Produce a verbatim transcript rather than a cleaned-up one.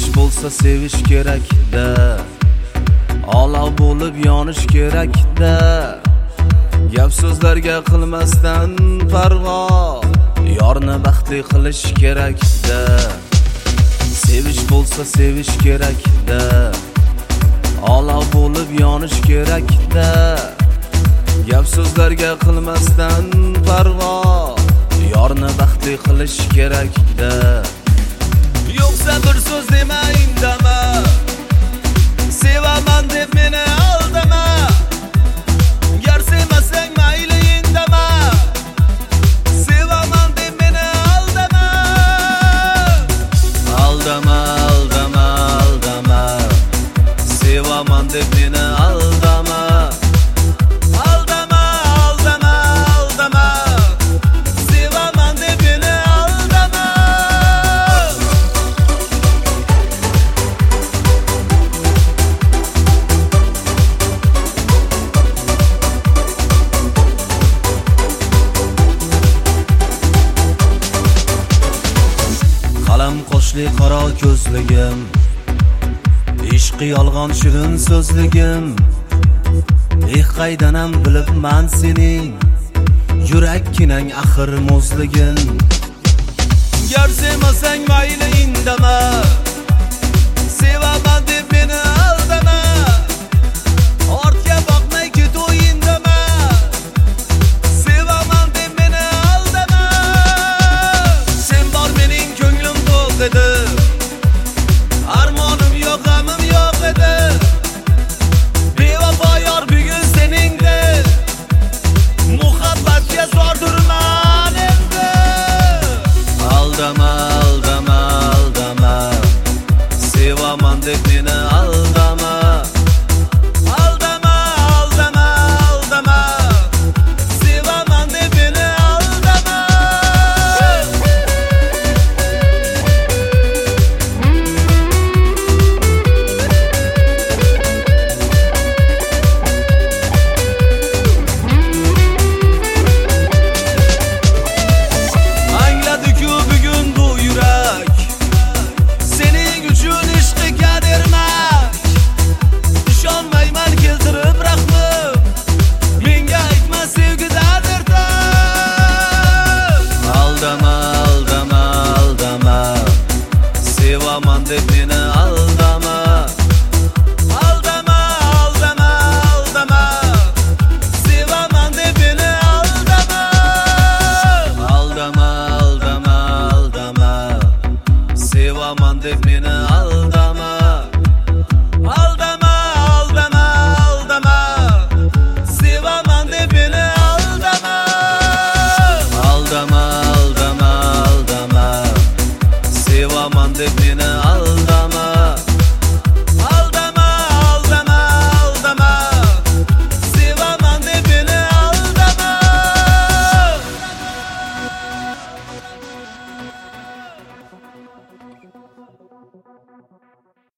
Sevish bo'lsa sevish kerak-da, olov bo'lib yonish kerak-da. Gap so'zlarga qilmasdan parvo, yorni baxtli qilish kerak-da. Sevish bo'lsa sevish kerak-da, olov bo'lib yonish kerak-da. Gap so'zlarga qilmasdan parvo, yorni baxtli qilish kerak-da. Yo'qsa bir so'z dema, indama, sevaman deb meni aldama. Gar sevmasang mayli indama, sevaman deb meni aldama. Aldama, aldama, aldama, sevaman deb meni aldama. Aldama, aldama, aldama, sevaman deb meni aldama. Qalam qoshli qaro ko'zligim, ishqi yolg'on shirin so'zligim. Eh qaydanam bilibman sening, yurakkinang axir muzligin. Gar sevmasang mayli indama, sevaman deb meni aldama. Ortga boqmay ketu indama, sevaman deb meni aldama. Sen bor mening ko'nglim to'q edi, armonim yo'q, g'amim yo'q edi. Bevafo yor bugun seningdir, muhabbatga zordurman endi. Aldama, aldama, aldama, sevaman deb meni aldama. Aldama, aldama, aldama, sevaman deb meni aldama. Angladi-ku bugun bu yurak, sening uchun ishqi kadermak. Ishonmayman keltirib rahmim, menga aytma sevgida derdim. Aldama, aldama, aldama, sevaman deb meni aldama. Aldama, aldama, aldama, sevaman deb meni aldama. Aldama, aldama, aldama, sevaman deb meni